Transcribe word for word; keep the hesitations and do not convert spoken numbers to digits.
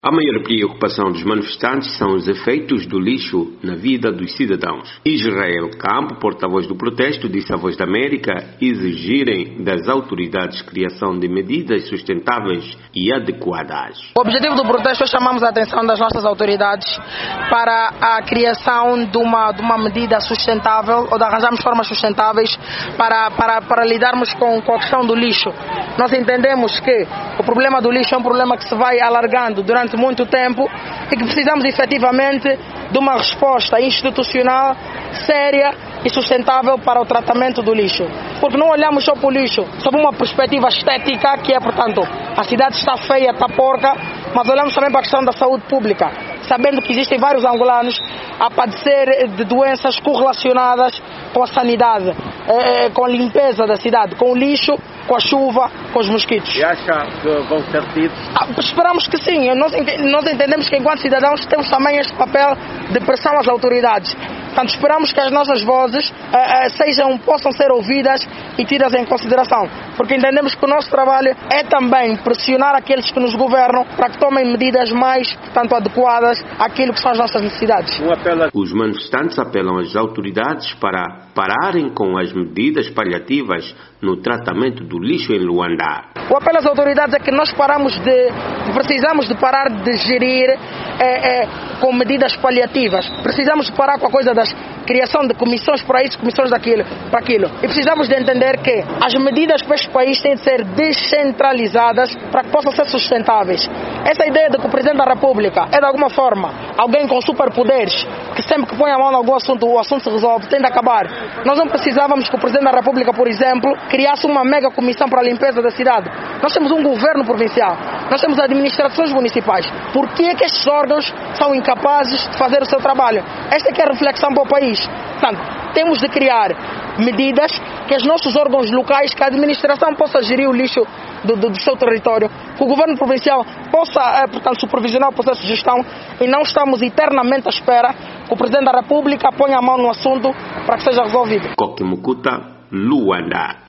A maior preocupação dos manifestantes são os efeitos do lixo na vida dos cidadãos. Israel Campo, porta-voz do protesto, disse à Voz da América exigirem das autoridades criação de medidas sustentáveis e adequadas. O objetivo do protesto é chamamos a atenção das nossas autoridades para a criação de uma, de uma medida sustentável ou de arranjarmos formas sustentáveis para, para, para lidarmos com, com a questão do lixo. Nós entendemos que o problema do lixo é um problema que se vai alargando durante muito tempo e que precisamos efetivamente de uma resposta institucional séria e sustentável para o tratamento do lixo. Porque não olhamos só para o lixo sob uma perspectiva estética, que é, portanto, a cidade está feia, está porca, mas olhamos também para a questão da saúde pública, sabendo que existem vários angolanos a padecer de doenças correlacionadas com a sanidade, eh, com a limpeza da cidade, com o lixo, com a chuva, com os mosquitos. E acha que vão ser tidos? Ah, esperamos que sim. Nós, nós entendemos que, enquanto cidadãos, temos também este papel de pressão às autoridades. Portanto, esperamos que as nossas vozes eh, sejam, possam ser ouvidas e tidas em consideração, porque entendemos que o nosso trabalho é também pressionar aqueles que nos governam para que tomem medidas mais, portanto, adequadas àquilo que são as nossas necessidades. Um apelo a... Os manifestantes apelam às autoridades para pararem com as medidas paliativas no tratamento do lixo em Luanda. O apelo às autoridades é que nós paramos de, precisamos de parar de gerir é, é, com medidas paliativas. Precisamos de parar com a coisa da criação de comissões para isso, comissões daquilo, para aquilo. E precisamos de entender que as medidas para este país têm de ser descentralizadas para que possam ser sustentáveis. Essa ideia de que o Presidente da República é, de alguma forma, alguém com superpoderes, que sempre que põe a mão em algum assunto, o assunto se resolve, tem de acabar. Nós não precisávamos que o Presidente da República, por exemplo, criasse uma mega comissão para a limpeza da cidade. Nós temos um governo provincial, nós temos administrações municipais. Por que é que estes órgãos são incapazes de fazer o seu trabalho? Esta é que é a reflexão para o país. Portanto, temos de criar medidas que os nossos órgãos locais, que a administração possa gerir o lixo do, do, do seu território, que o governo provincial possa, portanto, supervisionar o processo de gestão, e não estamos eternamente à espera que o Presidente da República ponha a mão no assunto para que seja resolvido. Koki Mukuta, Luanda.